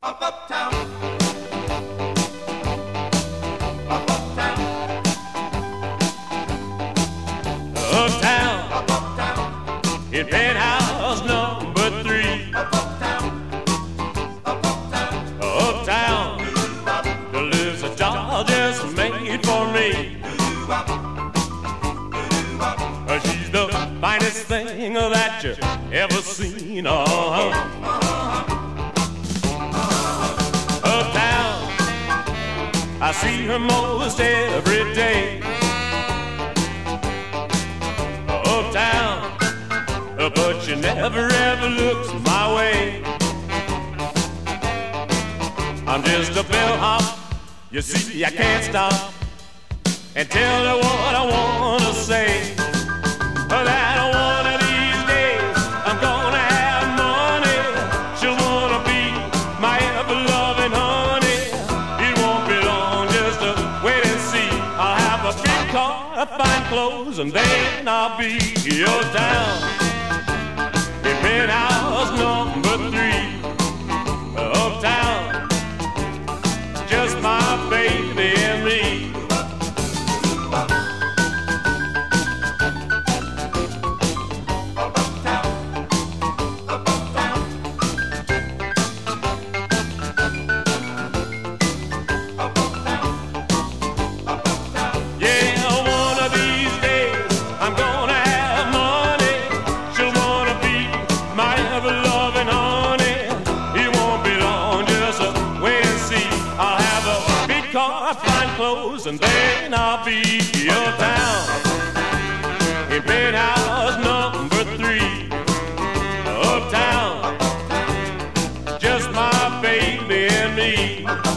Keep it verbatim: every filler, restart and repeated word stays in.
Up, uptown. Up, uptown. Uptown. Up, uptown. In penthouse number three. Up, uptown. Up, uptown. Uptown. There lives a doll just made for me. Uh, She's the finest thing that you ever seen. Uh-huh. Uptown, I see her most every day. Uptown, uh, but she never ever looks my way. I'm just a bellhop, you see I can't stop and tell her what I wanna say. That one of these days I'm gonna have money. She'll wanna be my ever-loving honey. It won't be long, just to wait and see. I'll have a big car, fine clothes, and then I'll be your town. In penthouse number three, uptown, just my baby and me. And then I'll be your town. In penthouse number three, uptown, just my baby and me.